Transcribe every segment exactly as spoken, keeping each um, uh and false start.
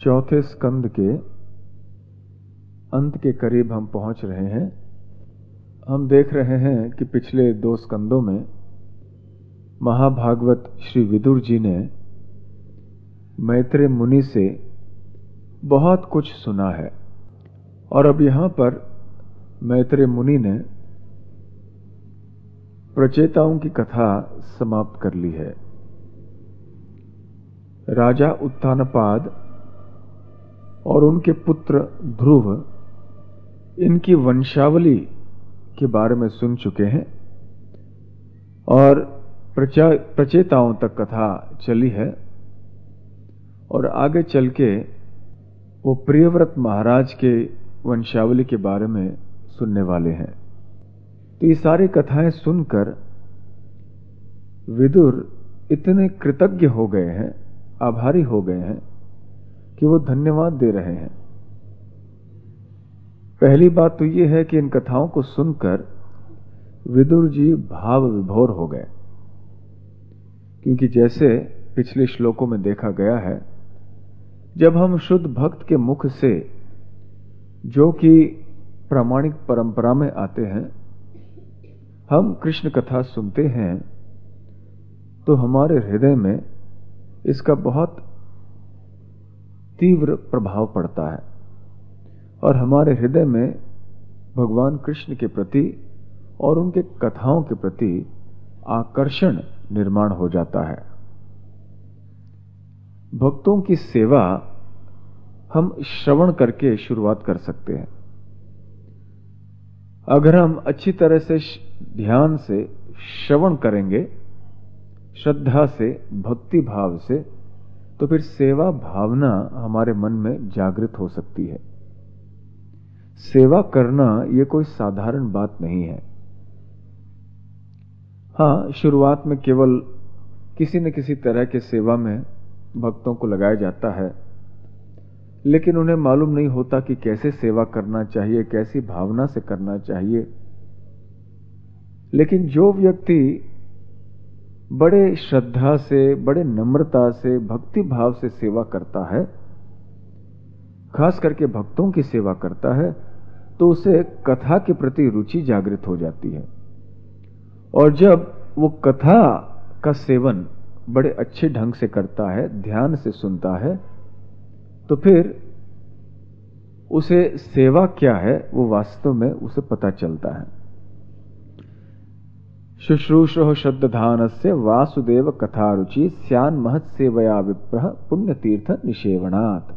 चौथे स्कंद के अंत के करीब हम पहुंच रहे हैं। हम देख रहे हैं कि पिछले दो स्कंदों में महाभागवत श्री विदुर जी ने मैत्रेय मुनि से बहुत कुछ सुना है और अब यहां पर मैत्रेय मुनि ने प्रचेताओं की कथा समाप्त कर ली है। राजा उत्तानपाद और उनके पुत्र ध्रुव इनकी वंशावली के बारे में सुन चुके हैं और प्रचेताओं तक कथा चली है और आगे चल के वो प्रियव्रत महाराज के वंशावली के बारे में सुनने वाले हैं। तो ये सारी कथाएं सुनकर विदुर इतने कृतज्ञ हो गए हैं, आभारी हो गए हैं कि वो धन्यवाद दे रहे हैं। पहली बात तो ये है कि इन कथाओं को सुनकर विदुर जी भाव विभोर हो गए, क्योंकि जैसे पिछले श्लोकों में देखा गया है, जब हम शुद्ध भक्त के मुख से, जो कि प्रामाणिक परंपरा में आते हैं, हम कृष्ण कथा सुनते हैं तो हमारे हृदय में इसका बहुत तीव्र प्रभाव पड़ता है और हमारे हृदय में भगवान कृष्ण के प्रति और उनके कथाओं के प्रति आकर्षण निर्माण हो जाता है। भक्तों की सेवा हम श्रवण करके शुरुआत कर सकते हैं। अगर हम अच्छी तरह से ध्यान से श्रवण करेंगे, श्रद्धा से, भक्ति भाव से, तो फिर सेवा भावना हमारे मन में जागृत हो सकती है। सेवा करना यह कोई साधारण बात नहीं है। हां, शुरुआत में केवल किसी न किसी तरह के सेवा में भक्तों को लगाया जाता है, लेकिन उन्हें मालूम नहीं होता कि कैसे सेवा करना चाहिए, कैसी भावना से करना चाहिए। लेकिन जो व्यक्ति बड़े श्रद्धा से, बड़े नम्रता से, भक्ति भाव से सेवा करता है, खास करके भक्तों की सेवा करता है, तो उसे कथा के प्रति रुचि जागृत हो जाती है। और जब वो कथा का सेवन बड़े अच्छे ढंग से करता है, ध्यान से सुनता है, तो फिर उसे सेवा क्या है वो वास्तव में उसे पता चलता है। शुश्रूषो श्रद्धानस्य वासुदेव कथा रुचि स्यान् महत् सेवया विप्रः पुण्य तीर्थ निषेवणात्।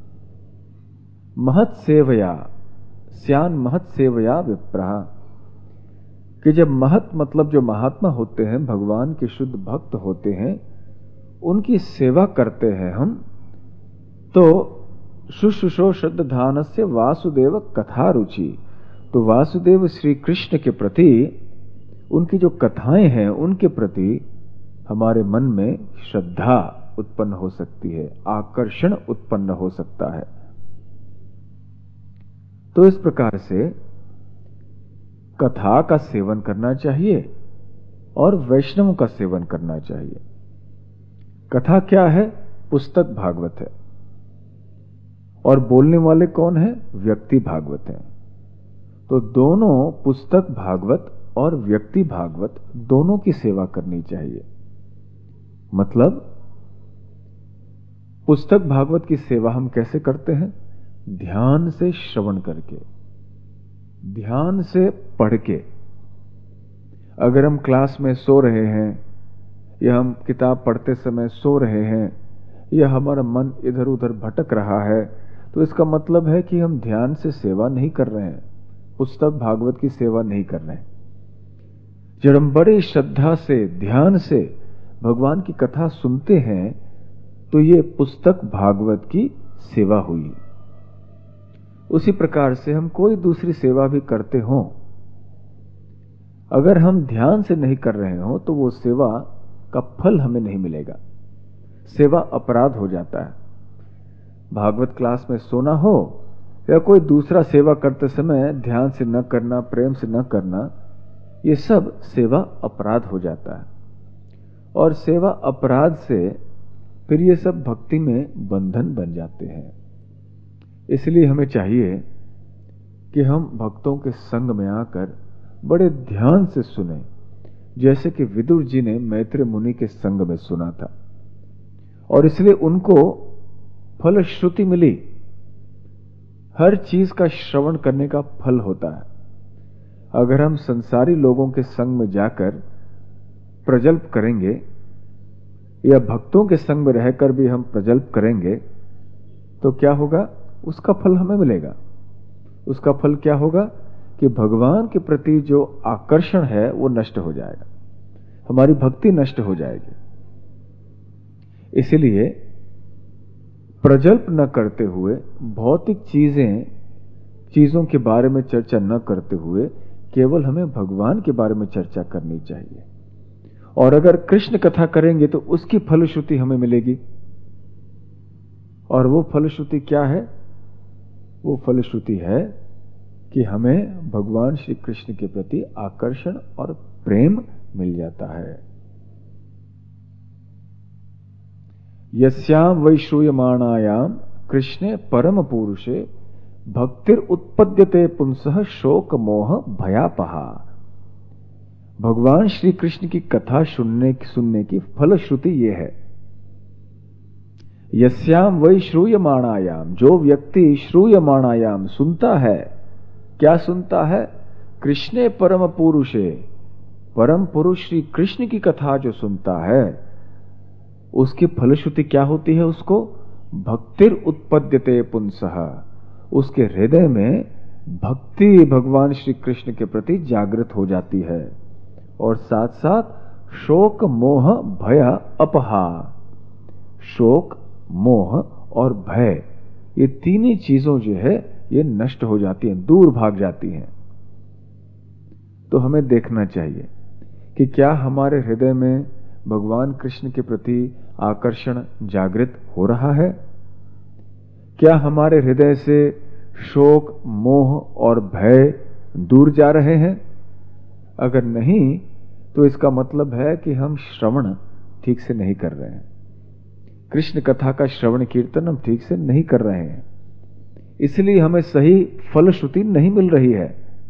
महत् सेवया, स्यान् महत् सेवया विप्रः, कि जब महत् मतलब जो महात्मा होते हैं, भगवान के शुद्ध भक्त होते हैं, उनकी सेवा करते हैं हम, तो शुश्रूषो श्रद्धानस्य वासुदेव कथा रुचि, तो वासुदेव श्री कृष्ण के प्रति, उनकी जो कथाएं हैं उनके प्रति हमारे मन में श्रद्धा उत्पन्न हो सकती है, आकर्षण उत्पन्न हो सकता है। तो इस प्रकार से कथा का सेवन करना चाहिए और वैष्णव का सेवन करना चाहिए। कथा क्या है? पुस्तक भागवत है, और बोलने वाले कौन है? व्यक्ति भागवत है। तो दोनों, पुस्तक भागवत और व्यक्ति भागवत, दोनों की सेवा करनी चाहिए। मतलब पुस्तक भागवत की सेवा हम कैसे करते हैं? ध्यान से श्रवण करके, ध्यान से पढ़ के। अगर हम क्लास में सो रहे हैं, या हम किताब पढ़ते समय सो रहे हैं, या हमारा मन इधर उधर भटक रहा है, तो इसका मतलब है कि हम ध्यान से सेवा नहीं कर रहे हैं, पुस्तक भागवत की सेवा नहीं कर रहे हैं। जब हम बड़ी श्रद्धा से, ध्यान से भगवान की कथा सुनते हैं, तो ये पुस्तक भागवत की सेवा हुई। उसी प्रकार से हम कोई दूसरी सेवा भी करते हों, अगर हम ध्यान से नहीं कर रहे हों, तो वो सेवा का फल हमें नहीं मिलेगा, सेवा अपराध हो जाता है। भागवत क्लास में सोना हो या कोई दूसरा सेवा करते समय ध्यान से न करना, प्रेम से न करना, ये सब सेवा अपराध हो जाता है। और सेवा अपराध से फिर ये सब भक्ति में बंधन बन जाते हैं। इसलिए हमें चाहिए कि हम भक्तों के संग में आकर बड़े ध्यान से सुने, जैसे कि विदुर जी ने मैत्रेय मुनि के संग में सुना था, और इसलिए उनको फलश्रुति मिली। हर चीज का श्रवण करने का फल होता है। अगर हम संसारी लोगों के संग में जाकर प्रजल्प करेंगे या भक्तों के संग में रहकर भी हम प्रजल्प करेंगे तो क्या होगा? उसका फल हमें मिलेगा। उसका फल क्या होगा कि भगवान के प्रति जो आकर्षण है वो नष्ट हो जाएगा, हमारी भक्ति नष्ट हो जाएगी। इसलिए प्रजल्प न करते हुए, भौतिक चीजें चीजों के बारे में चर्चा न करते हुए केवल हमें भगवान के बारे में चर्चा करनी चाहिए। और अगर कृष्ण कथा करेंगे तो उसकी फलश्रुति हमें मिलेगी। और वो फलश्रुति क्या है? वो फलश्रुति है कि हमें भगवान श्री कृष्ण के प्रति आकर्षण और प्रेम मिल जाता है। यस्याम वै श्रूयमाणायाम कृष्णे परम पुरुषे भक्तिर उत्पद्यते पुंसः शोक मोह भयापहा। भगवान श्री कृष्ण की कथा सुनने सुनने की फलश्रुति ये है। यस्याम वै श्रूयमाणायाम, जो व्यक्ति श्रूयमाणायाम सुनता है, क्या सुनता है? कृष्णे परम पुरुषे, परम पुरुष श्री कृष्ण की कथा जो सुनता है, उसकी फलश्रुति क्या होती है? उसको भक्तिर उत्पद्यते पुंसः, उसके हृदय में भक्ति भगवान श्री कृष्ण के प्रति जागृत हो जाती है। और साथ साथ शोक मोह भय अपहा, शोक मोह और भय, ये तीन ही चीजों जो है ये नष्ट हो जाती हैं, दूर भाग जाती हैं। तो हमें देखना चाहिए कि क्या हमारे हृदय में भगवान कृष्ण के प्रति आकर्षण जागृत हो रहा है? क्या हमारे हृदय से शोक मोह और भय दूर जा रहे हैं? अगर नहीं तो इसका मतलब है कि हम श्रवण ठीक से नहीं कर रहे हैं, कृष्ण कथा का श्रवण कीर्तन हम ठीक से नहीं कर रहे हैं, इसलिए हमें सही फलश्रुति नहीं मिल रही है।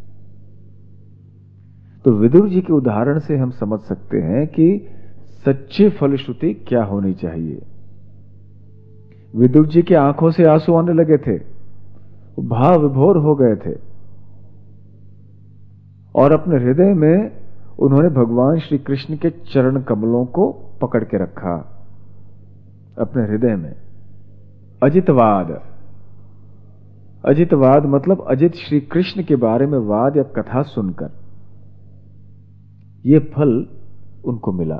तो विदुर जी के उदाहरण से हम समझ सकते हैं कि सच्ची फलश्रुति क्या होनी चाहिए। विदुर जी की आंखों से आंसू आने लगे थे, भाव विभोर हो गए थे, और अपने हृदय में उन्होंने भगवान श्री कृष्ण के चरण कमलों को पकड़ के रखा अपने हृदय में। अजितवाद, अजितवाद मतलब अजित श्री कृष्ण के बारे में वाद या कथा सुनकर ये फल उनको मिला।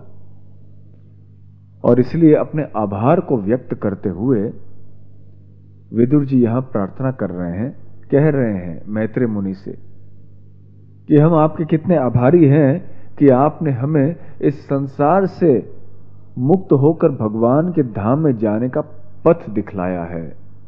और इसलिए अपने आभार को व्यक्त करते हुए विदुर जी यहां प्रार्थना कर रहे हैं, कह रहे हैं मैत्रेय मुनि से कि हम आपके कितने आभारी हैं कि आपने हमें इस संसार से मुक्त होकर भगवान के धाम में जाने का पथ दिखलाया है।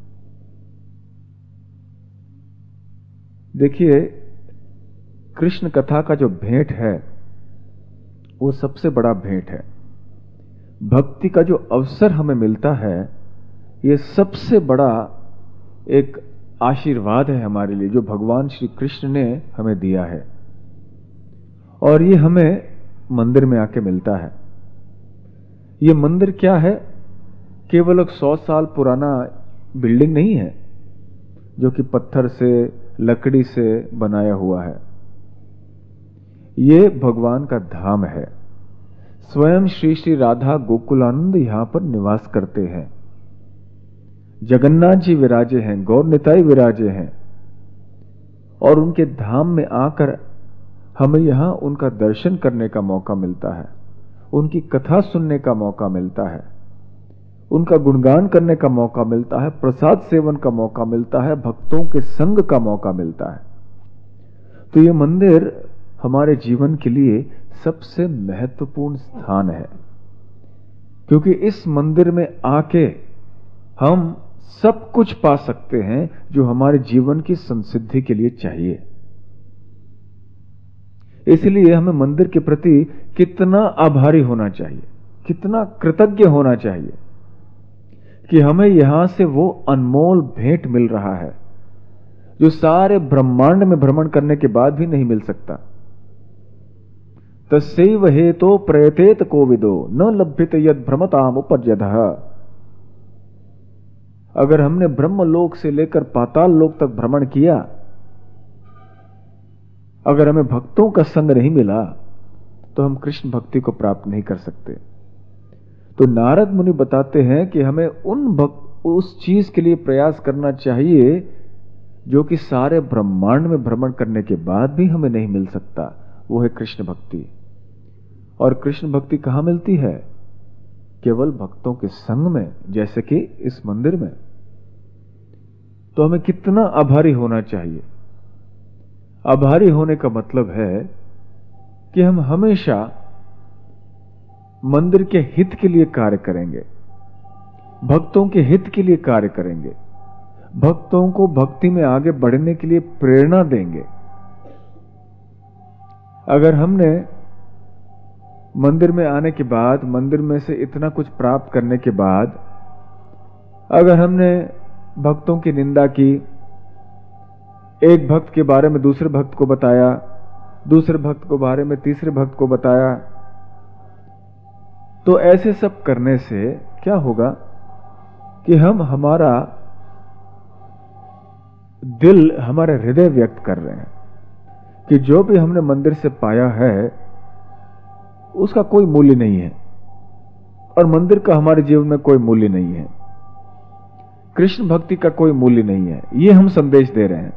देखिए, कृष्ण कथा का जो भेंट है वो सबसे बड़ा भेंट है। भक्ति का जो अवसर हमें मिलता है ये सबसे बड़ा एक आशीर्वाद है हमारे लिए, जो भगवान श्री कृष्ण ने हमें दिया है। और ये हमें मंदिर में आके मिलता है। ये मंदिर क्या है? केवल एक सौ साल पुराना बिल्डिंग नहीं है जो कि पत्थर से लकड़ी से बनाया हुआ है। ये भगवान का धाम है। स्वयं श्री श्री राधा गोकुलानंद यहां पर निवास करते हैं। जगन्नाथ जी विराजे हैं, गौर निताई विराजे हैं, और उनके धाम में आकर हमें यहां उनका दर्शन करने का मौका मिलता है, उनकी कथा सुनने का मौका मिलता है, उनका गुणगान करने का मौका मिलता है, प्रसाद सेवन का मौका मिलता है, भक्तों के संग का मौका मिलता है। तो ये मंदिर हमारे जीवन के लिए सबसे महत्वपूर्ण स्थान है, क्योंकि इस मंदिर में आके हम सब कुछ पा सकते हैं जो हमारे जीवन की संसिद्धि के लिए चाहिए। इसलिए हमें मंदिर के प्रति कितना आभारी होना चाहिए, कितना कृतज्ञ होना चाहिए कि हमें यहां से वो अनमोल भेंट मिल रहा है जो सारे ब्रह्मांड में भ्रमण करने के बाद भी नहीं मिल सकता। तस्यैव हेतो प्रयतेत कोविदो न लभ्यत यद भ्रमताम उपज्यतः। अगर हमने ब्रह्मलोक से लेकर पाताल लोक तक भ्रमण किया, अगर हमें भक्तों का संग नहीं मिला तो हम कृष्ण भक्ति को प्राप्त नहीं कर सकते। तो नारद मुनि बताते हैं कि हमें उन भक्त उस चीज के लिए प्रयास करना चाहिए जो कि सारे ब्रह्मांड में भ्रमण करने के बाद भी हमें नहीं मिल सकता, वो है कृष्ण भक्ति। और कृष्ण भक्ति कहां मिलती है? केवल भक्तों के संग में, जैसे कि इस मंदिर में। तो हमें कितना आभारी होना चाहिए। आभारी होने का मतलब है कि हम हमेशा मंदिर के हित के लिए कार्य करेंगे, भक्तों के हित के लिए कार्य करेंगे, भक्तों को भक्ति में आगे बढ़ने के लिए प्रेरणा देंगे। अगर हमने मंदिर में आने के बाद, मंदिर में से इतना कुछ प्राप्त करने के बाद, अगर हमने भक्तों की निंदा की, एक भक्त के बारे में दूसरे भक्त को बताया, दूसरे भक्त को बारे में तीसरे भक्त को बताया, तो ऐसे सब करने से क्या होगा कि हम हमारा दिल, हमारा हृदय व्यक्त कर रहे हैं कि जो भी हमने मंदिर से पाया है उसका कोई मूल्य नहीं है और मंदिर का हमारे जीवन में कोई मूल्य नहीं है, कृष्ण भक्ति का कोई मूल्य नहीं है। ये हम संदेश दे रहे हैं।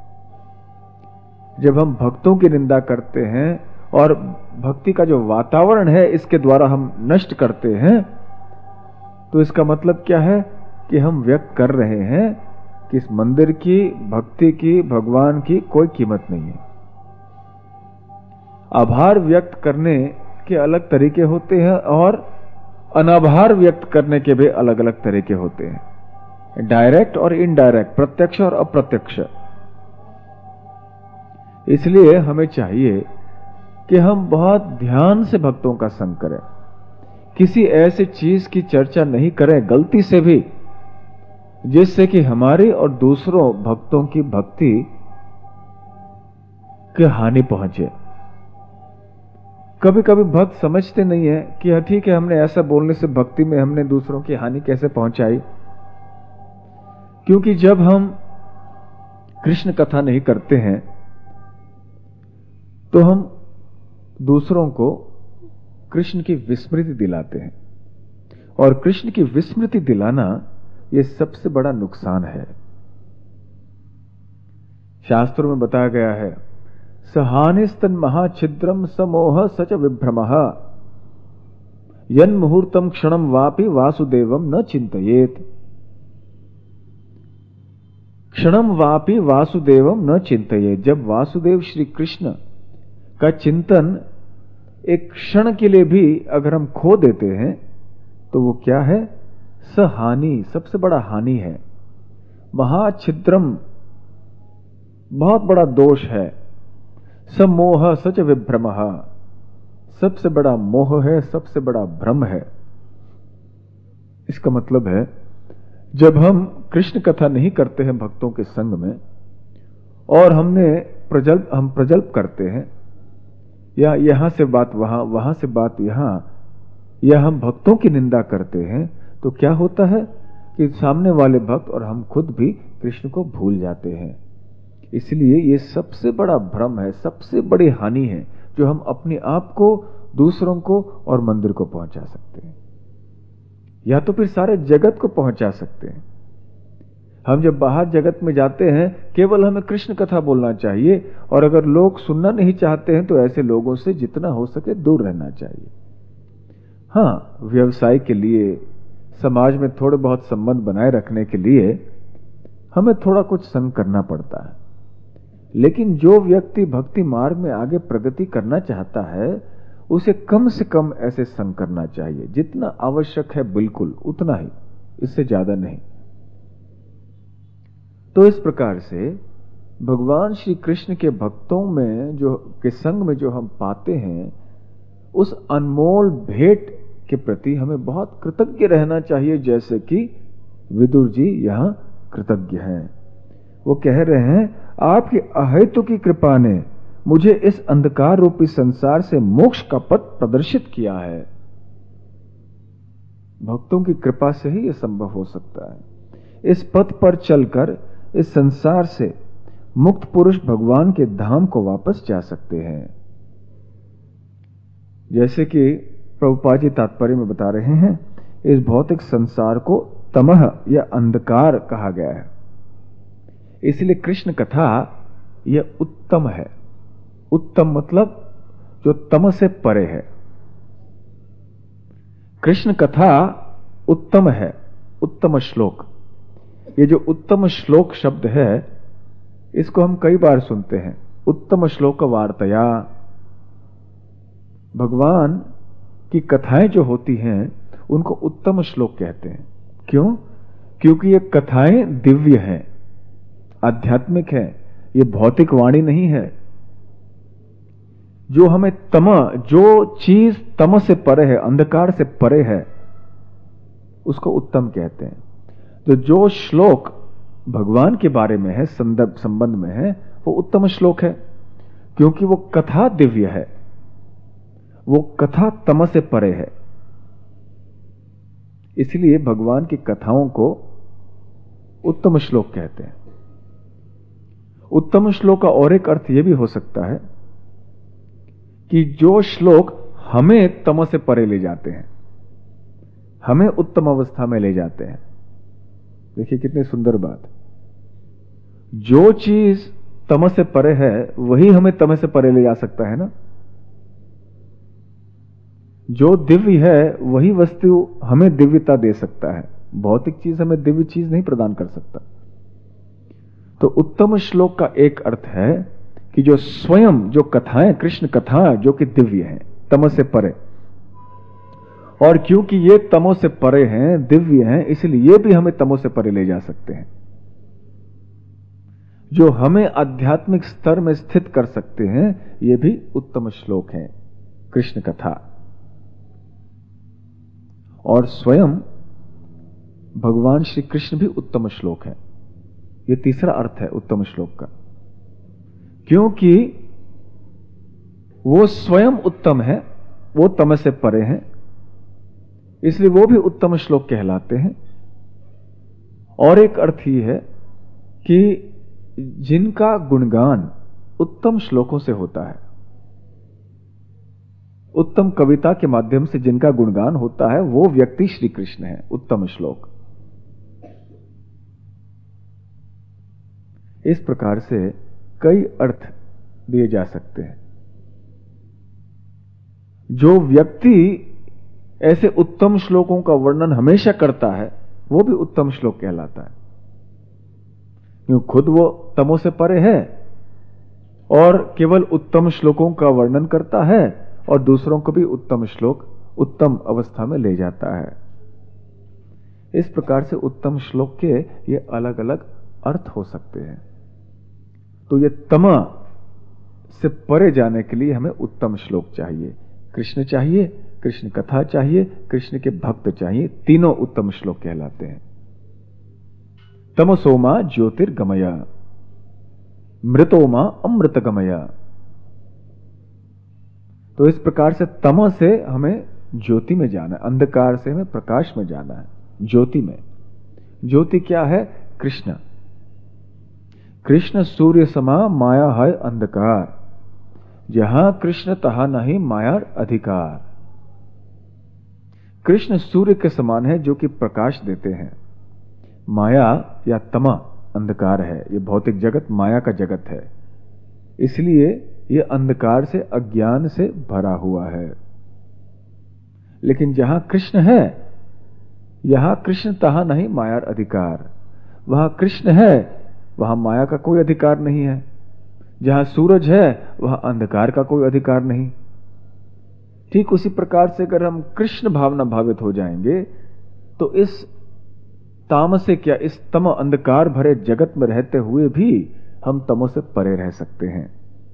जब हम भक्तों की निंदा करते हैं और भक्ति का जो वातावरण है इसके द्वारा हम नष्ट करते हैं, तो इसका मतलब क्या है कि हम व्यक्त कर रहे हैं कि इस मंदिर की, भक्ति की, भगवान की कोई कीमत नहीं है। आभार व्यक्त करने के अलग तरीके होते हैं और अनाभार व्यक्त करने के भी अलग अलग तरीके होते हैं, डायरेक्ट और इनडायरेक्ट, प्रत्यक्ष और अप्रत्यक्ष। इसलिए हमें चाहिए कि हम बहुत ध्यान से भक्तों का संग करें, किसी ऐसी चीज की चर्चा नहीं करें गलती से भी जिससे कि हमारी और दूसरों भक्तों की भक्ति की हानि पहुंचे। कभी कभी भक्त समझते नहीं है कि ठीक है, हमने ऐसा बोलने से भक्ति में हमने दूसरों की हानि कैसे पहुंचाई। क्योंकि जब हम कृष्ण कथा नहीं करते हैं तो हम दूसरों को कृष्ण की विस्मृति दिलाते हैं, और कृष्ण की विस्मृति दिलाना यह सबसे बड़ा नुकसान है। शास्त्रों में बताया गया है, सहानिस्तन महाछिद्रम समोह सच विभ्रमः यन मुहूर्तम क्षणम वापि वासुदेवम न चिंतयेत। क्षणम वापि वासुदेवम न चिंतयेत। जब वासुदेव श्री कृष्ण का चिंतन एक क्षण के लिए भी अगर हम खो देते हैं तो वो क्या है? सहानि, सबसे बड़ा हानि है। महाछिद्रम, बहुत बड़ा दोष है। समोह सच विभ्रमः, सबसे बड़ा मोह है, सबसे बड़ा भ्रम है। इसका मतलब है जब हम कृष्ण कथा नहीं करते हैं भक्तों के संग में, और हमने प्रजल्प हम प्रजल्प करते हैं, या यहां से बात वहां, वहां से बात यहां, या हम भक्तों की निंदा करते हैं, तो क्या होता है कि सामने वाले भक्त और हम खुद भी कृष्ण को भूल जाते हैं। इसलिए ये सबसे बड़ा भ्रम है, सबसे बड़ी हानि है जो हम अपने आप को, दूसरों को और मंदिर को पहुंचा सकते हैं, या तो फिर सारे जगत को पहुंचा सकते हैं। हम जब बाहर जगत में जाते हैं केवल हमें कृष्ण कथा बोलना चाहिए, और अगर लोग सुनना नहीं चाहते हैं तो ऐसे लोगों से जितना हो सके दूर रहना चाहिए। हाँ, व्यवसाय के लिए, समाज में थोड़े बहुत संबंध बनाए रखने के लिए हमें थोड़ा कुछ संग करना पड़ता है, लेकिन जो व्यक्ति भक्ति मार्ग में आगे प्रगति करना चाहता है उसे कम से कम ऐसे संग करना चाहिए। जितना आवश्यक है बिल्कुल उतना ही, इससे ज्यादा नहीं। तो इस प्रकार से भगवान श्री कृष्ण के भक्तों में जो के संग में जो हम पाते हैं, उस अनमोल भेंट के प्रति हमें बहुत कृतज्ञ रहना चाहिए, जैसे कि विदुर जी यहां कृतज्ञ हैं। वो कह रहे हैं, आपकी अहेतु की कृपा ने मुझे इस अंधकार रूपी संसार से मोक्ष का पथ प्रदर्शित किया है। भक्तों की कृपा से ही यह संभव हो सकता है। इस पथ पर चलकर इस संसार से मुक्त पुरुष भगवान के धाम को वापस जा सकते हैं। जैसे कि प्रभुपाद जी तात्पर्य में बता रहे हैं, इस भौतिक संसार को तमह या अंधकार कहा गया है, इसलिए कृष्ण कथा यह उत्तम है। उत्तम मतलब जो तम से परे है। कृष्ण कथा उत्तम है, उत्तम श्लोक। ये जो उत्तम श्लोक शब्द है, इसको हम कई बार सुनते हैं। उत्तम श्लोक वार्तया, भगवान की कथाएं जो होती हैं उनको उत्तम श्लोक कहते हैं। क्यों? क्योंकि ये कथाएं दिव्य हैं, आध्यात्मिक हैं, ये भौतिक वाणी नहीं है। जो हमें तम, जो चीज तम से परे है, अंधकार से परे है, उसको उत्तम कहते हैं। तो जो श्लोक भगवान के बारे में है, संदर्भ संबंध में है, वो उत्तम श्लोक है, क्योंकि वो कथा दिव्य है, वो कथा तम से परे है। इसलिए भगवान की कथाओं को उत्तम श्लोक कहते हैं। उत्तम श्लोक का और एक अर्थ यह भी हो सकता है कि जो श्लोक हमें तम से परे ले जाते हैं, हमें उत्तम अवस्था में ले जाते हैं। देखिए कितनी सुंदर बात। जो चीज तम से परे है वही हमें तम से परे ले जा सकता है ना। जो दिव्य है वही वस्तु हमें दिव्यता दे सकता है, भौतिक चीज हमें दिव्य चीज नहीं प्रदान कर सकता। तो उत्तम श्लोक का एक अर्थ है कि जो स्वयं जो कथाएं, कृष्ण कथा जो कि दिव्य हैं, तम से परे, और क्योंकि ये तमो से परे हैं, दिव्य हैं, इसलिए ये भी हमें तमो से परे ले जा सकते हैं। जो हमें आध्यात्मिक स्तर में स्थित कर सकते हैं, ये भी उत्तम श्लोक हैं, कृष्ण कथा। और स्वयं भगवान श्री कृष्ण भी उत्तम श्लोक है। यह तीसरा अर्थ है उत्तम श्लोक का, क्योंकि वो स्वयं उत्तम है, वो तम से परे हैं, इसलिए वो भी उत्तम श्लोक कहलाते हैं। और एक अर्थ यह है कि जिनका गुणगान उत्तम श्लोकों से होता है, उत्तम कविता के माध्यम से जिनका गुणगान होता है, वो व्यक्ति श्री कृष्ण है। उत्तम श्लोक। इस प्रकार से कई अर्थ दिए जा सकते हैं। जो व्यक्ति ऐसे उत्तम श्लोकों का वर्णन हमेशा करता है, वो भी उत्तम श्लोक कहलाता है, क्यों खुद वो तमो से परे है और केवल उत्तम श्लोकों का वर्णन करता है और दूसरों को भी उत्तम श्लोक, उत्तम अवस्था में ले जाता है। इस प्रकार से उत्तम श्लोक के ये अलग अलग अर्थ हो सकते हैं। तो ये तमा से परे जाने के लिए हमें उत्तम श्लोक चाहिए, कृष्ण चाहिए, कृष्ण कथा चाहिए, कृष्ण के भक्त चाहिए। तीनों उत्तम श्लोक कहलाते हैं। तमसोमा ज्योतिर्गमया, मृतोमा अमृतगमया। तो इस प्रकार से तम से हमें ज्योति में जाना है, अंधकार से हमें प्रकाश में जाना है, ज्योति में। ज्योति क्या है? कृष्ण। कृष्ण सूर्य समा माया है अंधकार, जहां कृष्ण तहां नहीं माया अधिकार। कृष्ण सूर्य के समान है जो कि प्रकाश देते हैं। माया या तमा अंधकार है, ये भौतिक जगत माया का जगत है, इसलिए यह अंधकार से, अज्ञान से भरा हुआ है। लेकिन जहां कृष्ण है, यहां कृष्ण तहां नहीं माया अधिकार। वहां कृष्ण है, वहां माया का कोई अधिकार नहीं है। जहां सूरज है, वहां अंधकार का कोई अधिकार नहीं। ठीक उसी प्रकार से अगर हम कृष्ण भावना भावित हो जाएंगे, तो इस तामस से क्या, इस तम अंधकार भरे जगत में रहते हुए भी हम तमो से परे रह सकते हैं।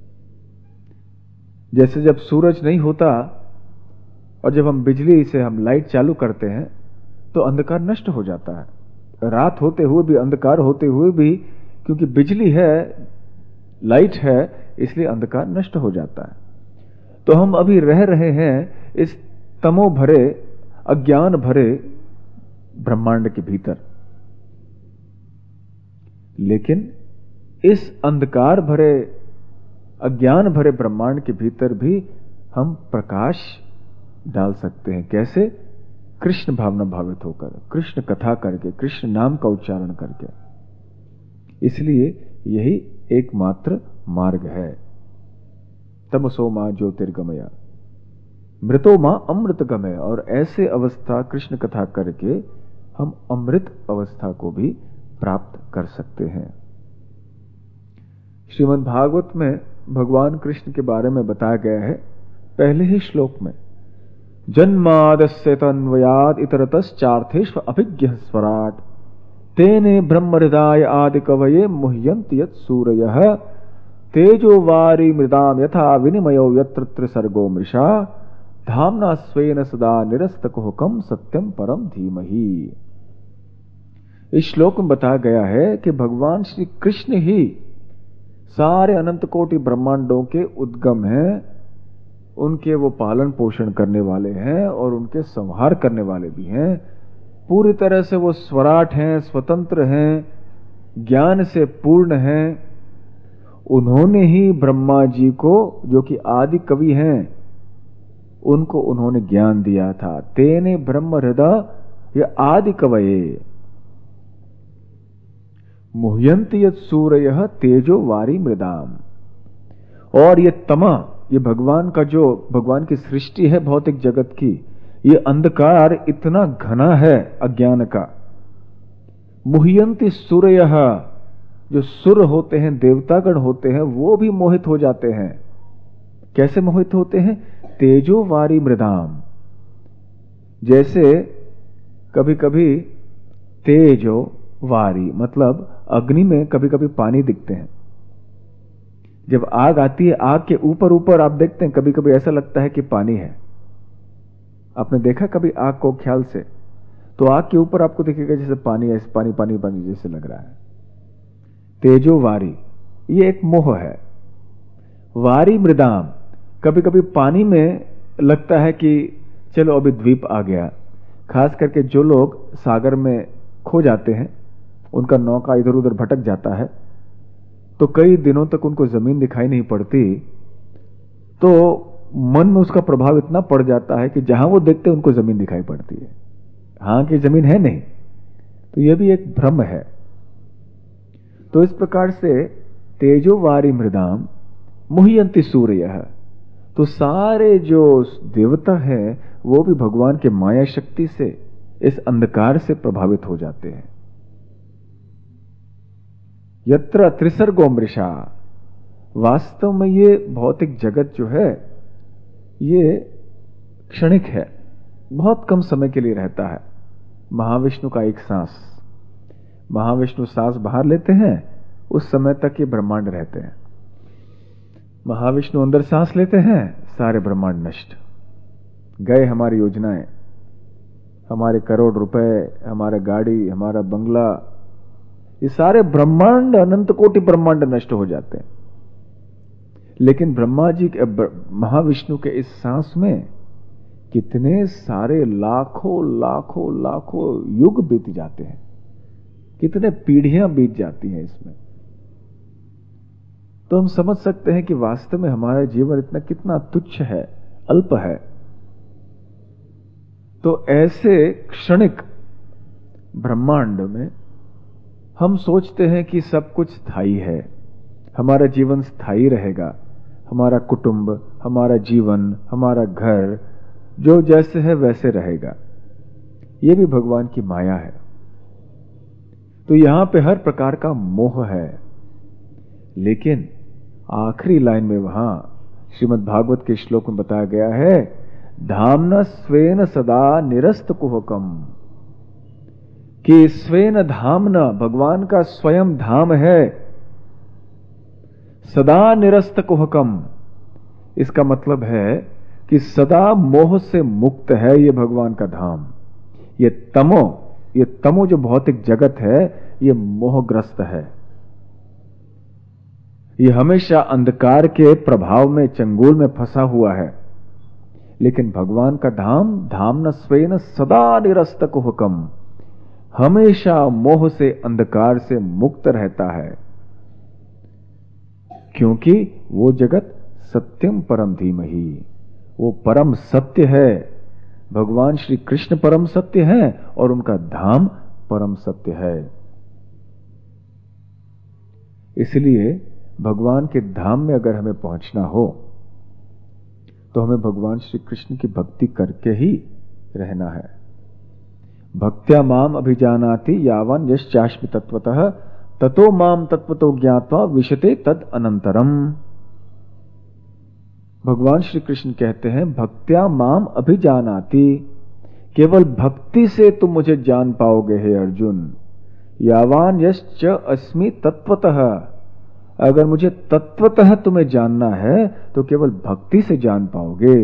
जैसे जब सूरज नहीं होता और जब हम बिजली से हम लाइट चालू करते हैं, तो अंधकार नष्ट हो जाता है, रात होते हुए भी, अंधकार होते हुए भी, क्योंकि बिजली है, लाइट है, इसलिए अंधकार नष्ट हो जाता है। तो हम अभी रह रहे हैं इस तमो भरे, अज्ञान भरे ब्रह्मांड के भीतर, लेकिन इस अंधकार भरे, अज्ञान भरे ब्रह्मांड के भीतर भी हम प्रकाश डाल सकते हैं। कैसे? कृष्ण भावना भावित होकर, कृष्ण कथा करके, कृष्ण नाम का उच्चारण करके। इसलिए यही एकमात्र मार्ग है। तमसो मां ज्योतिर्गमय, मृतो मां अमृतगमय। और ऐसे अवस्था कृष्ण कथा करके हम अमृत अवस्था को भी प्राप्त कर सकते हैं। श्रीमद् भागवत में भगवान कृष्ण के बारे में बताया गया है पहले ही श्लोक में, जन्मादस्य तन्वयाद इतरतश्चार्थेष्व अभिज्ञ स्वराट तेने ब्रह्म हृदय आदि कवये मुह्यन्ति यत् सूरयः तेजो वारी मृदाम यथा विनिमयो यत्र त्रिसर्गो मृषा धाम्ना स्वेन सदा निरस्तकुहकम सत्यम परम धीमहि। इस श्लोक में बताया गया है कि भगवान श्री कृष्ण ही सारे अनंत कोटि ब्रह्मांडों के उद्गम हैं, उनके वो पालन पोषण करने वाले हैं और उनके संहार करने वाले भी हैं। पूरी तरह से वो स्वराट हैं, स्वतंत्र हैं, ज्ञान से पूर्ण हैं। उन्होंने ही ब्रह्मा जी को, जो कि आदि कवि हैं, उनको उन्होंने ज्ञान दिया था। तेने ब्रह्म हृदय, ये आदि कवये मुह्यन्ति यत् सूरयः तेजो वारी मृदाम। और ये तमा, ये भगवान का, जो भगवान की सृष्टि है भौतिक जगत की, ये अंधकार इतना घना है अज्ञान का। मुह्यन्ति सूरयः, जो सुर होते हैं, देवतागण होते हैं, वो भी मोहित हो जाते हैं। कैसे मोहित होते हैं? तेजो वारी मृदाम। जैसे कभी कभी तेजो वारी मतलब अग्नि में कभी कभी पानी दिखते हैं। जब आग आती है, आग के ऊपर ऊपर आप देखते हैं, कभी कभी ऐसा लगता है कि पानी है। आपने देखा कभी आग को ख्याल से? तो आग के ऊपर आपको दिखेगा जैसे पानी है, पानी पानी पानी जैसे लग रहा है। तेजो वारी, ये एक मोह है। वारी मृदाम, कभी कभी पानी में लगता है कि चलो अभी द्वीप आ गया। खास करके जो लोग सागर में खो जाते हैं, उनका नौका इधर उधर भटक जाता है, तो कई दिनों तक उनको जमीन दिखाई नहीं पड़ती, तो मन में उसका प्रभाव इतना पड़ जाता है कि जहां वो देखते हैं उनको जमीन दिखाई पड़ती है, हां कि जमीन है नहीं। तो यह भी एक भ्रम है। तो इस प्रकार से तेजो वारी मृदाम मुह्यन्ति सूर्यः, तो सारे जो देवता हैं वो भी भगवान के माया शक्ति से, इस अंधकार से प्रभावित हो जाते हैं। यत्र त्रिसर्गो मृषा, वास्तव में ये भौतिक जगत जो है ये क्षणिक है, बहुत कम समय के लिए रहता है। महाविष्णु का एक सांस, महाविष्णु सांस बाहर लेते हैं, उस समय तक ये ब्रह्मांड रहते हैं। महाविष्णु अंदर सांस लेते हैं, सारे ब्रह्मांड नष्ट। गए हमारी योजनाएं, हमारे करोड़ रुपए, हमारा गाड़ी, हमारा बंगला, ये सारे ब्रह्मांड, अनंत कोटि ब्रह्मांड नष्ट हो जाते हैं। लेकिन ब्रह्मा जी के, महाविष्णु के इस सांस में कितने सारे लाखों लाखों लाखों युग बीत जाते हैं, कितने पीढ़ियां बीत जाती हैं इसमें। तो हम समझ सकते हैं कि वास्तव में हमारा जीवन इतना कितना तुच्छ है, अल्प है। तो ऐसे क्षणिक ब्रह्मांड में हम सोचते हैं कि सब कुछ स्थायी है, हमारा जीवन स्थायी रहेगा, हमारा कुटुंब, हमारा जीवन, हमारा घर जो जैसे है वैसे रहेगा। यह भी भगवान की माया है। तो यहां पे हर प्रकार का मोह है। लेकिन आखिरी लाइन में वहां श्रीमद् भागवत के श्लोक में बताया गया है, धाम्ना स्वेन सदा निरस्त कुहकम, कि स्वेन धाम्ना, भगवान का स्वयं धाम है, सदा निरस्त कुहकम। इसका मतलब है कि सदा मोह से मुक्त है ये भगवान का धाम। ये तमो ये तमो जो भौतिक जगत है ये मोहग्रस्त है, ये हमेशा अंधकार के प्रभाव में, चंगुल में फंसा हुआ है। लेकिन भगवान का धाम, धाम न स्वेन सदा निरस्तक हुकम, हमेशा मोह से, अंधकार से मुक्त रहता है, क्योंकि वो जगत सत्यम परम धीमहि, वो परम सत्य है। भगवान श्री कृष्ण परम सत्य है और उनका धाम परम सत्य है। इसलिए भगवान के धाम में अगर हमें पहुंचना हो तो हमें भगवान श्री कृष्ण की भक्ति करके ही रहना है। भक्त्या माम अभिजानाति यावन यश चास्मि तत्वतः ततो माम तत्वतो ज्ञात्वा विशते तद अनंतरम। भगवान श्री कृष्ण कहते हैं भक्त्या माम अभिजानाति, केवल भक्ति से तुम मुझे जान पाओगे हे अर्जुन। यावान यश च अस्मि तत्वतः, अगर मुझे तत्वतः तुम्हें जानना है तो केवल भक्ति से जान पाओगे।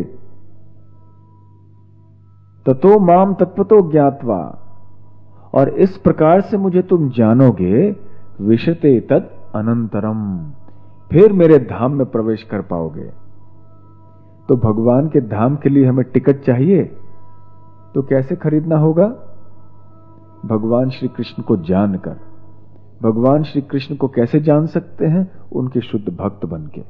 ततो माम तत्वतो ज्ञात्वा, और इस प्रकार से मुझे तुम जानोगे, विशते तद अनंतरम, फिर मेरे धाम में प्रवेश कर पाओगे। तो भगवान के धाम के लिए हमें टिकट चाहिए, तो कैसे खरीदना होगा? भगवान श्री कृष्ण को जानकर। भगवान श्री कृष्ण को कैसे जान सकते हैं? उनके शुद्ध भक्त बनके।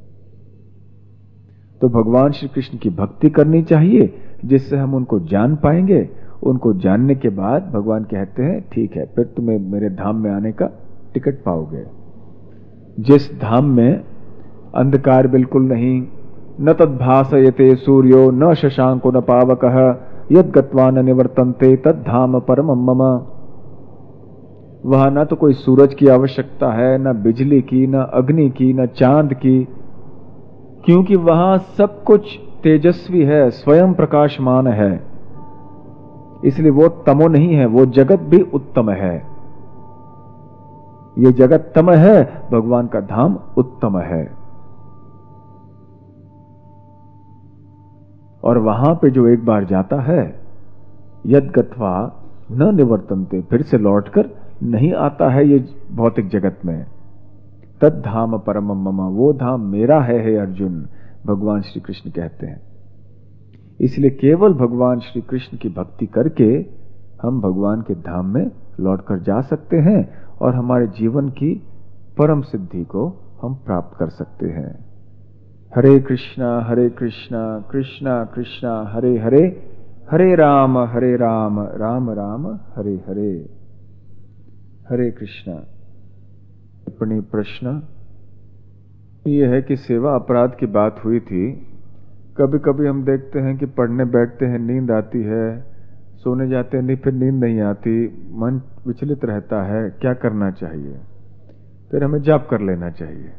तो भगवान श्री कृष्ण की भक्ति करनी चाहिए, जिससे हम उनको जान पाएंगे। उनको जानने के बाद भगवान कहते हैं ठीक है, फिर तुम्हें मेरे धाम में आने का टिकट पाओगे। जिस धाम में अंधकार बिल्कुल नहीं, न तद्भासयते सूर्यो न शशांको न पावकः यद गत्वा न निवर्तन्ते तद धाम परमं मम। वहां न तो कोई सूरज की आवश्यकता है, न बिजली की, न अग्नि की, न चांद की, क्योंकि वहां सब कुछ तेजस्वी है, स्वयं प्रकाशमान है। इसलिए वो तमो नहीं है, वो जगत भी उत्तम है। ये जगत तम है, भगवान का धाम उत्तम है। और वहां पे जो एक बार जाता है, यद गत्वा न निवर्तन्ते, फिर से लौटकर नहीं आता है ये भौतिक जगत में, तद धाम परमं मम, वो धाम मेरा है हे अर्जुन, भगवान श्री कृष्ण कहते हैं। इसलिए केवल भगवान श्री कृष्ण की भक्ति करके हम भगवान के धाम में लौटकर जा सकते हैं और हमारे जीवन की परम सिद्धि को हम प्राप्त कर सकते हैं। हरे कृष्णा हरे कृष्णा कृष्णा कृष्णा हरे हरे, हरे राम हरे राम राम राम हरे हरे। हरे कृष्णा। अपनी प्रश्न ये है कि सेवा अपराध की बात हुई थी। कभी कभी हम देखते हैं कि पढ़ने बैठते हैं, नींद आती है, सोने जाते हैं, नहीं फिर नींद नहीं आती, मन विचलित रहता है, क्या करना चाहिए? फिर हमें जाप कर लेना चाहिए,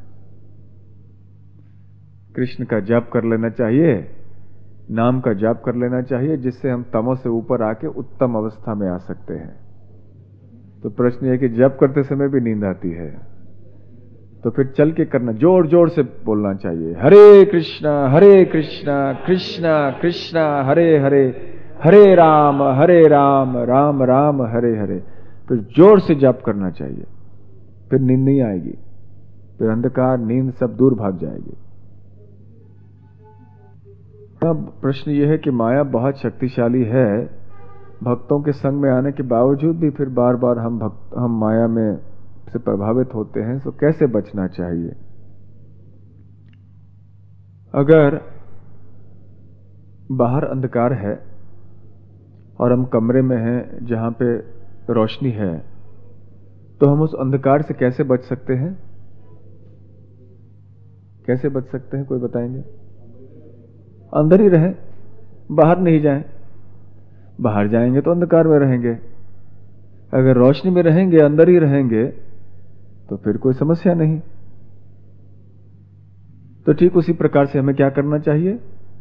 कृष्ण का जाप कर लेना चाहिए, नाम का जाप कर लेना चाहिए, जिससे हम तमो से ऊपर आके उत्तम अवस्था में आ सकते हैं। तो प्रश्न यह कि जाप करते समय भी नींद आती है, तो फिर चल के करना, जोर जोर से बोलना चाहिए, हरे कृष्णा हरे कृष्णा कृष्णा कृष्णा हरे हरे, हरे राम हरे राम राम राम हरे हरे। फिर जोर से जाप करना चाहिए, फिर नींद नहीं आएगी, फिर अंधकार नींद सब दूर भाग जाएगी। अब प्रश्न यह है कि माया बहुत शक्तिशाली है, भक्तों के संग में आने के बावजूद भी फिर बार बार हम भक्त हम माया में से प्रभावित होते हैं, तो कैसे बचना चाहिए? अगर बाहर अंधकार है और हम कमरे में हैं जहां पे रोशनी है, तो हम उस अंधकार से कैसे बच सकते हैं? कैसे बच सकते हैं, कोई बताएंगे? अंदर ही रहें, बाहर नहीं जाएं। बाहर जाएंगे तो अंधकार में रहेंगे, अगर रोशनी में रहेंगे, अंदर ही रहेंगे, तो फिर कोई समस्या नहीं। तो ठीक उसी प्रकार से हमें क्या करना चाहिए?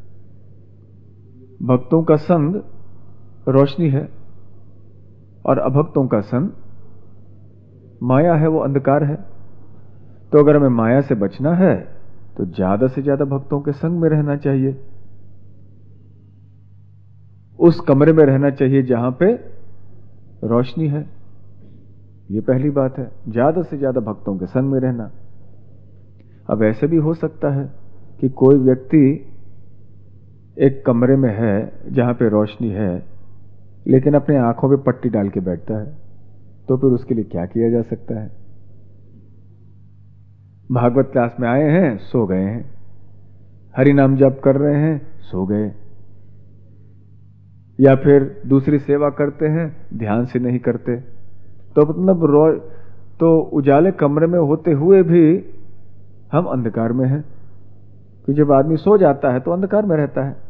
भक्तों का संग रोशनी है और अभक्तों का संग माया है, वो अंधकार है। तो अगर हमें माया से बचना है तो ज्यादा से ज्यादा भक्तों के संग में रहना चाहिए, उस कमरे में रहना चाहिए जहां पे रोशनी है। ये पहली बात है। ज्यादा से ज्यादा भक्तों के संग में रहना। अब ऐसे भी हो सकता है कि कोई व्यक्ति एक कमरे में है जहां पे रोशनी है, लेकिन अपने आंखों पे पट्टी डाल के बैठता है, तो फिर उसके लिए क्या किया जा सकता है? भागवत क्लास में आए हैं, सो गए हैं। हरि नाम जप कर रहे हैं, सो गए। या फिर दूसरी सेवा करते हैं, ध्यान से नहीं करते। तो मतलब रो तो उजाले कमरे में होते हुए भी हम अंधकार में हैं, कि जब आदमी सो जाता है तो अंधकार में रहता है।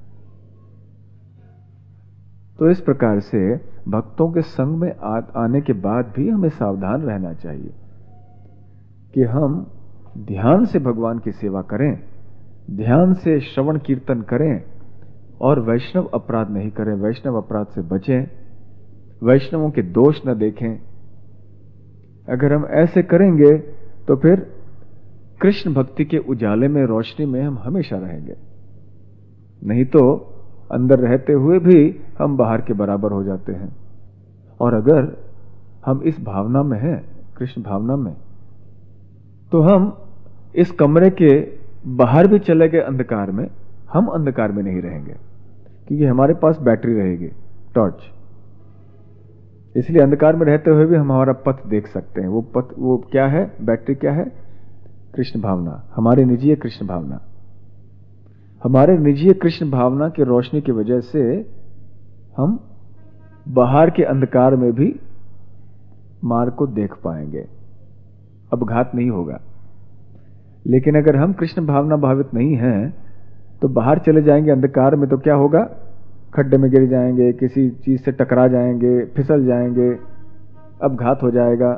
तो इस प्रकार से भक्तों के संग में आ, आने के बाद भी हमें सावधान रहना चाहिए कि हम ध्यान से भगवान की सेवा करें, ध्यान से श्रवण कीर्तन करें और वैष्णव अपराध नहीं करें, वैष्णव अपराध से बचें, वैष्णवों के दोष न देखें। अगर हम ऐसे करेंगे तो फिर कृष्ण भक्ति के उजाले में, रोशनी में हम हमेशा रहेंगे। नहीं तो अंदर रहते हुए भी हम बाहर के बराबर हो जाते हैं। और अगर हम इस भावना में हैं, कृष्ण भावना में, तो हम इस कमरे के बाहर भी चले गए अंधकार में, हम अंधकार में नहीं रहेंगे, क्योंकि हमारे पास बैटरी रहेगी, टॉर्च। इसलिए अंधकार में रहते हुए भी हम हमारा पथ देख सकते हैं। वो पथ, वो क्या है? बैटरी क्या है? कृष्ण भावना, हमारी निजी कृष्ण भावना। हमारे निजी कृष्ण भावना की रोशनी की वजह से हम बाहर के अंधकार में भी मार्ग को देख पाएंगे, अपघात नहीं होगा। लेकिन अगर हम कृष्ण भावना भावित नहीं हैं तो बाहर चले जाएंगे अंधकार में, तो क्या होगा? खड्डे में गिर जाएंगे, किसी चीज से टकरा जाएंगे, फिसल जाएंगे, अपघात हो जाएगा।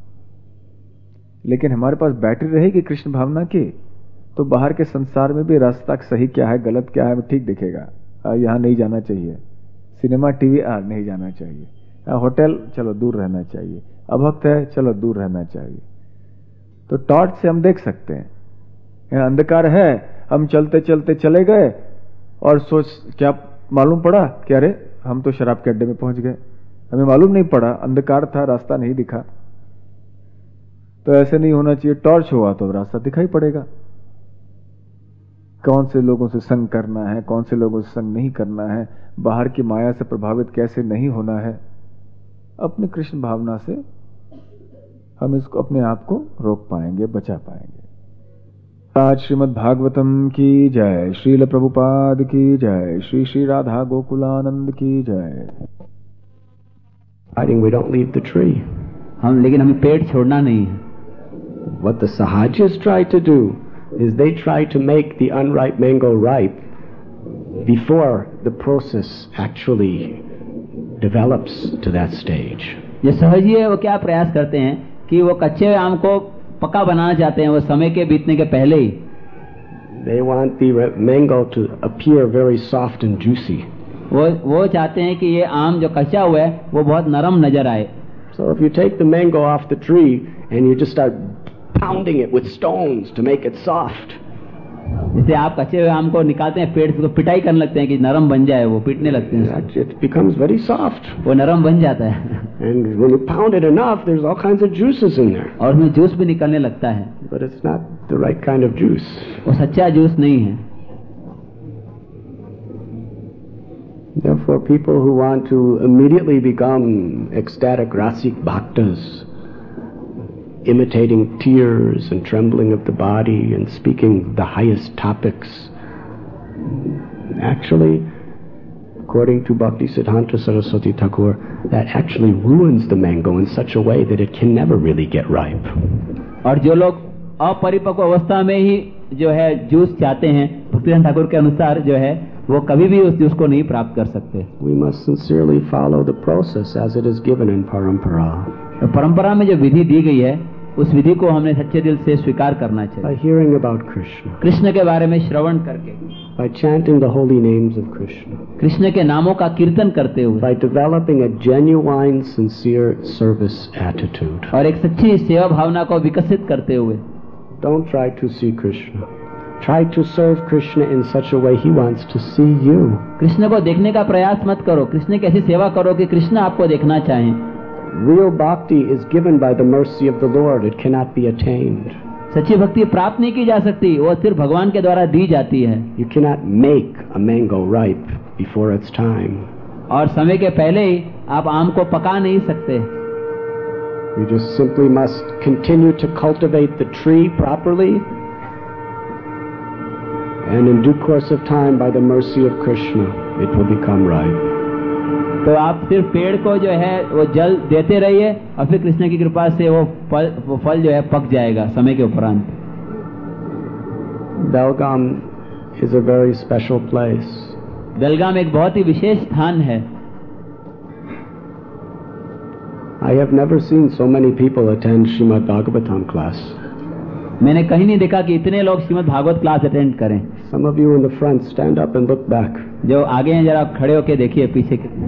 लेकिन हमारे पास बैटरी रहेगी कृष्ण भावना की, तो बाहर के संसार में भी रास्ता सही क्या है, गलत क्या है, ठीक दिखेगा। यहां नहीं जाना चाहिए, सिनेमा टीवी आ नहीं जाना चाहिए, होटल चलो दूर रहना चाहिए, अभक्त है चलो दूर रहना चाहिए। तो टॉर्च से हम देख सकते हैं। यहाँ अंधकार है, हम चलते चलते चले गए और सोच क्या मालूम पड़ा कि अरे हम तो शराब के अड्डे में पहुंच गए, हमें मालूम नहीं पड़ा, अंधकार था, रास्ता नहीं दिखा। तो ऐसे नहीं होना चाहिए। टॉर्च हुआ तो रास्ता दिखाई पड़ेगा। कौन से लोगों से संग करना है, कौन से लोगों से संग नहीं करना है, बाहर की माया से प्रभावित कैसे नहीं होना है। अपने कृष्ण भावना से हम इसको, अपने आप को रोक पाएंगे, बचा पाएंगे। आज श्रीमद् भागवतम की जय, श्रील प्रभुपाद की जय, श्री श्री राधा गोकुलानंद की जय। We don't leave the tree. हम लेकिन हमें पेड़ छोड़ना नहीं है। What the Sahajas try to do is they try to make the unripe mango ripe before the process actually develops to that stage. जो सहजी है वो क्या प्रयास करते हैं कि वो कच्चे आम को पका बनाना चाहते हैं, वो समय के बीतने के पहले ही। They want the mango to appear very soft and juicy. वो वो चाहते हैं कि ये आम जो कच्चा हुआ है वो बहुत नरम नजर आए। So if you take the mango off the tree and you just start pounding it with stones to make it soft, जैसे आप कच्चे हुए आम को निकालते हैं पेड़ से, तो पिटाई करने लगते हैं कि नरम बन जाए, वो पीटने लगते हैं, it becomes very soft. वो नरम बन जाता है। And when you pound it enough, there's all kinds of juices in there. और उसमें जूस भी निकलने लगता है। But it's not the right kind of juice. वो सच्चा जूस नहीं है। Therefore, people who want to immediately become ecstatic rasik bhaktas, imitating tears and trembling of the body and speaking the highest topics, actually, according to Bhakti Siddhanta Saraswati Thakur, that actually ruins the mango in such a way that it can never really get ripe. और जो लोग अपरिपक्व अवस्था में ही जो है juice चाहते हैं, भक्तिसिद्धांत ठाकुर के अनुसार जो है वो कभी भी उस जूस को नहीं प्राप्त कर सकते। We must sincerely follow the process as it is given in parampara. तो परंपरा में जो विधि दी गई है उस विधि को हमने सच्चे दिल से स्वीकार करना By चाहिए। hearing about Krishna, कृष्ण के बारे में श्रवण करके, by chanting the holy names of Krishna, Krishna के नामों का कीर्तन करते हुए, by developing a genuine, sincere service attitude. और एक सच्ची सेवा भावना को विकसित करते हुए। Don't try to see Krishna Try to serve Krishna in such a way he wants to see you. Krishna को देखने का प्रयास मत करो, कृष्ण की ऐसी सेवा करो कि कृष्ण आपको देखना चाहें। Real bhakti is given by the mercy of the Lord. It cannot be attained. सच्ची भक्ति प्राप्त नहीं की जा सकती, वो सिर्फ भगवान के द्वारा दी जाती है। You cannot make a mango ripe before its time. और समय के पहले ही आप आम को पका नहीं सकते। You just simply must continue to cultivate the tree properly, and in due course of time, by the mercy of Krishna, it will become ripe. तो आप सिर्फ पेड़ को जो है वो जल देते रहिए और फिर कृष्ण की कृपा से वो फल वो फल जो है पक जाएगा समय के उपरांत। Belgaum is a very special place. बेलगाम एक बहुत ही विशेष स्थान है। I have never seen so many people attend Srimad Bhagavatam class. मैंने कहीं नहीं देखा कि इतने लोग श्रीमद् भागवत क्लास अटेंड करें। Some of you in the front, stand up and look back. जो आगे हैं जरा खड़े होके देखिए पीछे के।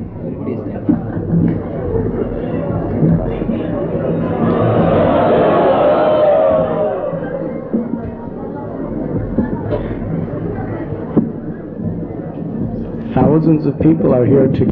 Thousands of people are here together,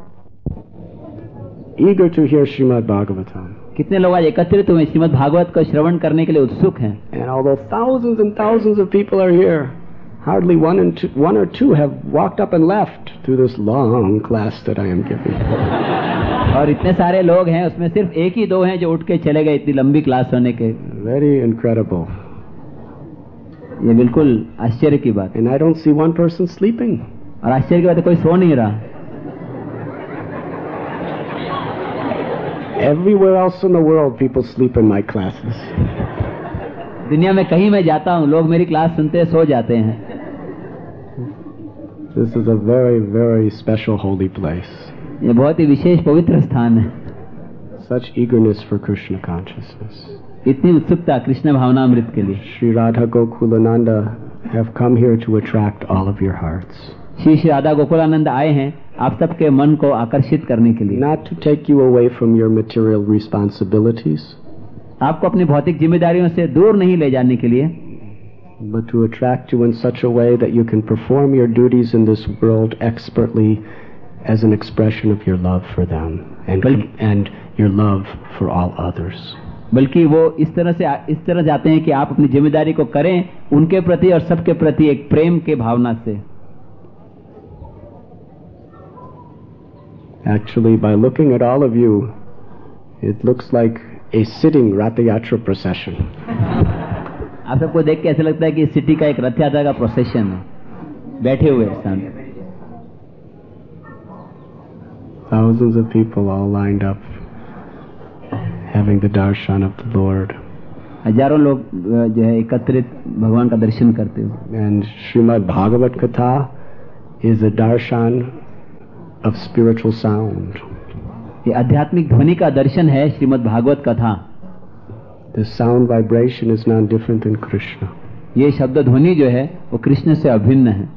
eager to hear Srimad Bhagavatam. कितने लोग आज एकत्रित हुए श्रीमद् भागवत को श्रवण करने के लिए उत्सुक हैं। And although thousands and thousands of people are here, hardly one and two, one or two have walked up and left through this long class that I am giving. और इतने सारे लोग हैं उसमें सिर्फ एक ही दो हैं जो उठ के चले गए इतनी लंबी क्लास होने के। Very incredible. ये बिल्कुल आश्चर्य की बात। And I don't see one person sleeping. और आश्चर्य की बात है कोई सो नहीं रहा। Everywhere else in the world, people sleep in my classes. दुनिया में कहीं मैं जाता हूँ लोग मेरी क्लास सुनते सो जाते हैं। This is a very, very special holy place. ये बहुत ही विशेष पवित्र स्थान है। Such eagerness for Krishna consciousness. इतनी उत्सुकता कृष्ण भावनामृत के लिए। Sri Radha Gokulananda have come here to attract all of your hearts. Shri Shri Radha Gokulanand आए हैं आप सबके मन को आकर्षित करने के लिए। Not to take you away from your material responsibilities, आपको अपनी भौतिक जिम्मेदारियों से दूर नहीं ले जाने के लिए, but to attract you in such a way that you can perform your duties in this world expertly as an expression of your love for them and, and your love for all others. बल्कि वो इस तरह से इस तरह जाते हैं कि आप अपनी जिम्मेदारी को करें उनके प्रति और सबके प्रति एक प्रेम के भावना से। Actually, by looking at all of you, it looks like a sitting Rath Yatra procession. आप सबको देख के ऐसा लगता है कि सिटी का एक रथ यात्रा का प्रोसेशन है, बैठे हुए सामने। Thousands of people all lined up, having the darshan of the Lord. हजारों लोग जो है एकत्रित भगवान का दर्शन करते हुए। And Srimad Bhagavat Katha is a darshan of spiritual sound. ये आध्यात्मिक ध्वनि का दर्शन है श्रीमद् भागवत कथा। The sound vibration is not different than Krishna. ये शब्द ध्वनि जो है वो कृष्ण से अभिन्न है।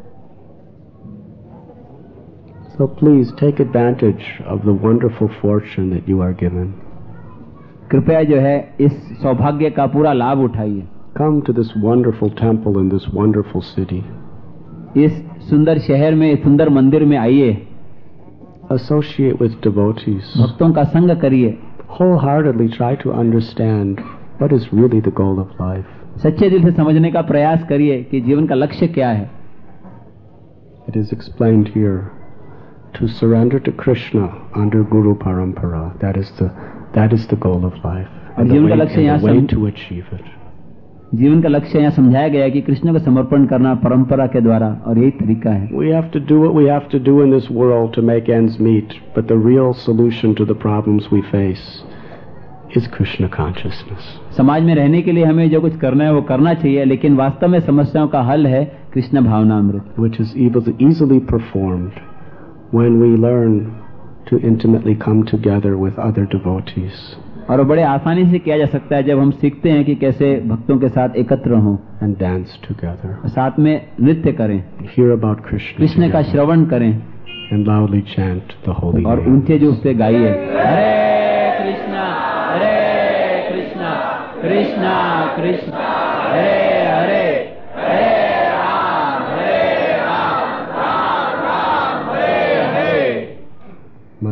So please take advantage of the wonderful fortune that you are given. कृपया जो है इस सौभाग्य का पूरा लाभ उठाइए। Come to this wonderful temple in this wonderful city. इस सुंदर शहर में इस सुंदर मंदिर में आइए। Associate with devotees. भक्तों का संग करिए। Wholeheartedly try to understand what is really the goal of life. सच्चे दिल से समझने का प्रयास करिए कि जीवन का लक्ष्य क्या है। It is explained here to surrender to Krishna under Guru Parampara. That is the that is the goal of life. And the way, and the way to achieve it. जीवन का लक्ष्य यहाँ समझाया गया है कि कृष्ण को समर्पण करना परंपरा के द्वारा और यही तरीका है। We have to do what we have to do in this world to make ends meet, but the real solution to the problems we face is Krishna consciousness. समाज में रहने के लिए हमें जो कुछ करना है वो करना चाहिए, लेकिन वास्तव में समस्याओं का हल है Krishna भावनामृत, which is easily performed when we learn to intimately come together with other devotees. और बड़े आसानी से किया जा सकता है जब हम सीखते हैं कि कैसे भक्तों के साथ एकत्र हों and dance together. साथ में नृत्य करें, hear about Krishna, कृष्ण का श्रवण करें and loudly chant the holy और name. ऊंचे जो उससे गाइए हरे कृष्णा हरे Krishna Krishna Krishna Hare Hare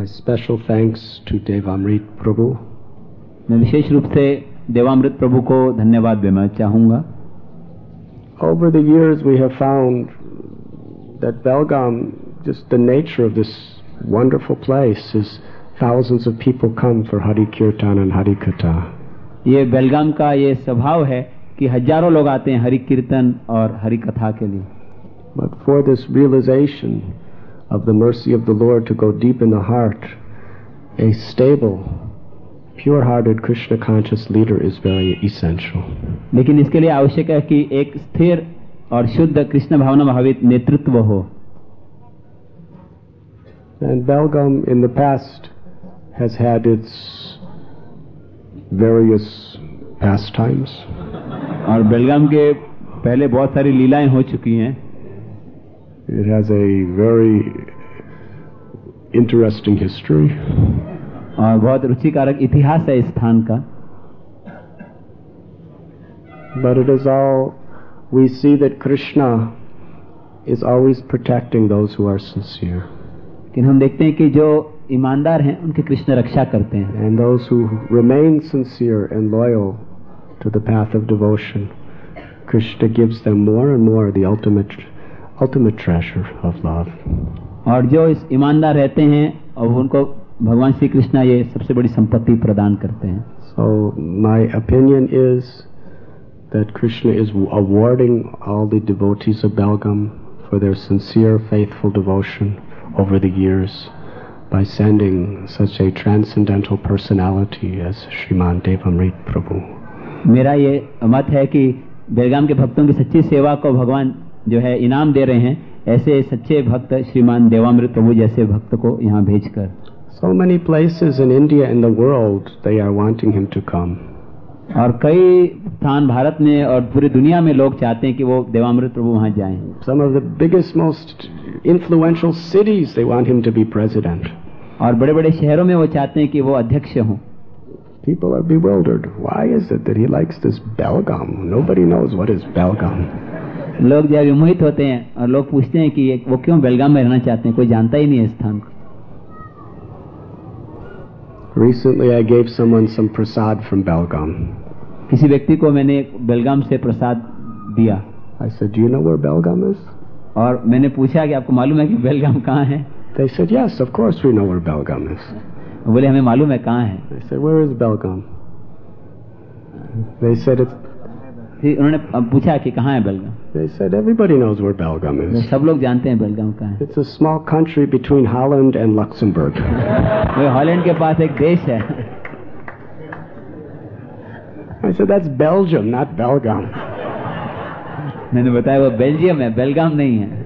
special thanks to Devamrit Prabhu. मैं विशेष रूप से देवामृत प्रभु को धन्यवाद देना चाहूँगा। Over the years we have found that Belgaum, just the nature of this wonderful place, is thousands of people come for Hari Kirtan and Hari Katha. ये बेलगाम का ये स्वभाव है कि हजारों लोग आते हैं हरि कीर्तन और हरि कथा के लिए। But for this realization of the mercy of the Lord to go deep in the heart, a stable, pure-hearted Krishna conscious leader is very essential. लेकिन इसके लिए आवश्यक है कि एक स्थिर और शुद्ध कृष्ण भावना भावित नेतृत्व हो। And Belgaum in the past has had its various pastimes. और बेलगाम के पहले बहुत सारी लीलाएं हो चुकी हैं। It has a very interesting history. और बहुत रुचिकारक इतिहास है इस स्थान का। But it is all, we see that Krishna is always protecting those who are sincere. लेकिन हम देखते हैं कि जो ईमानदार हैं उनकी कृष्ण रक्षा करते हैं। And those who remain sincere and loyal to the path of devotion, Krishna gives them more and more the ultimate ultimate treasure of love. और जो इस ईमानदार रहते हैं और उनको भगवान श्री कृष्ण ये सबसे बड़ी संपत्ति प्रदान करते हैं। So my opinion is that Krishna is awarding all the devotees of Belgaum for their sincere, faithful devotion over the years by sending such a transcendental personality as Shriman Devamrit Prabhu. मेरा ये मत है कि बेलगाम के भक्तों की सच्ची सेवा को भगवान जो है इनाम दे रहे हैं, ऐसे सच्चे भक्त श्रीमान देवामृत प्रभु जैसे भक्त को यहाँ भेजकर। So many places in India and the world they are wanting him to come. और कई स्थान भारत में और पूरी दुनिया में लोग चाहते हैं कि वो देवामृत प्रभु वहाँ जाएं। Some of the biggest, most influential cities they want him to be president. और बड़े-बड़े शहरों में वो चाहते हैं कि वो अध्यक्ष हों। People are bewildered. Why is it that he likes this Belgaum? Nobody knows what is Belgaum. लोग जब विमोहित होते हैं और लोग पूछते हैं कि वो क्यों बेलगाम में रहना चाहते हैं, कोई जानता ही नहीं है स्थान को। Recently I gave someone some prasad from Belgaum. किसी व्यक्ति को मैंने बेलगाम से प्रसाद दिया। I said, "Do you know where Belgaum is?" और मैंने पूछा कि आपको मालूम है कि बेलगाम कहाँ है? They said, "Yes, of course we know where Belgaum is." बोले हमें मालूम है कहाँ है। I said, "Where is Belgaum?" They said it's फिर उन्होंने पूछा कि कहाँ है बेलगाम? They said everybody knows where Belgaum is. सब लोग जानते हैं बेलगाम कहाँ है। It's a small country between Holland and Luxembourg. वो हॉलैंड के पास एक देश है। I said that's Belgium, not Belgaum. मैंने बताया वो बेल्जियम है, बेलगाम नहीं है।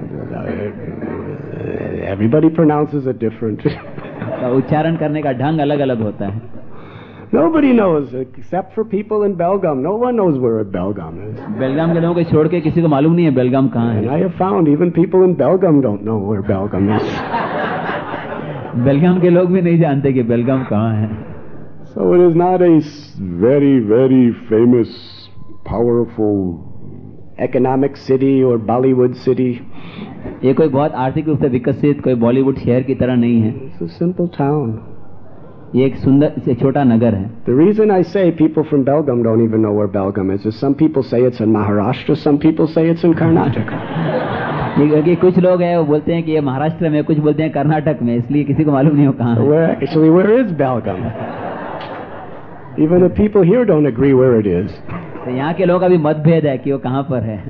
Everybody pronounces it different. उच्चारण करने का ढंग अलग-अलग होता है। Nobody knows except for people in Belgaum. No one knows where Belgaum is. बेलगाम के लोगों को छोड़ के किसी को मालूम नहीं है बेलगाम कहाँ है। And I have found even people in Belgaum don't know where Belgaum is. बेलगाम के लोग भी नहीं जानते कि बेलगाम कहाँ है। So it is not a very, very famous, powerful economic city or Bollywood city. ये कोई बहुत आर्थिक रूप से विकसित कोई बॉलीवुड शहर की तरह नहीं है। It's a simple town. ये एक सुंदर से छोटा नगर है। The reason I say people from Belgaum don't even know where Belgaum is is some people say it's in Maharashtra, some people say it's in Karnataka. क्योंकि कुछ लोग हैं वो बोलते हैं कि ये महाराष्ट्र में, कुछ बोलते हैं कर्नाटक में, इसलिए किसी को मालूम नहीं हो कहाँ है। Where actually where is Belgaum? Even the people here don't agree where it is. तो यहाँ के लोगों का भी मतभेद है कि वो कहाँ पर है।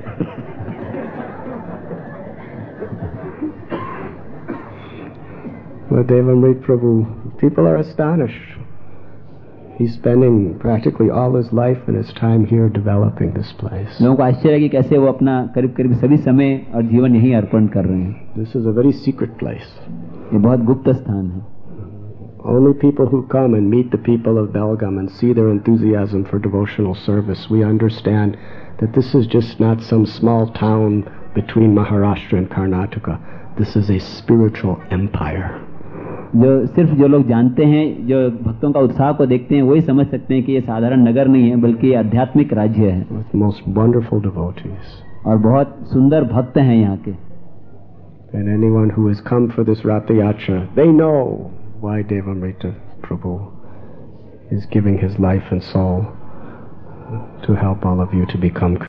But Devamrit Prabhu, people are astonished. He's spending practically all his life and his time here developing this place. लोगों को आश्चर्य है कि कैसे वो अपना करीब करीब सभी समय और जीवन यहीं अर्पण कर रहे हैं। This is a very secret place. ये बहुत गुप्त स्थान है। Only people who come and meet the people of Belgaum and see their enthusiasm for devotional service, we understand that this is just not some small town between Maharashtra and Karnataka. This is a spiritual empire. जो सिर्फ जो लोग जानते हैं, जो भक्तों का उत्साह को देखते हैं, वही समझ सकते हैं कि ये साधारण नगर नहीं है बल्कि ये आध्यात्मिक राज्य है। With most wonderful devotees. और बहुत सुंदर भक्त हैं यहाँ के। And anyone who has come for this Ratha Yatra, they know why Devamrita Prabhu is giving his life and soul to help all of you to become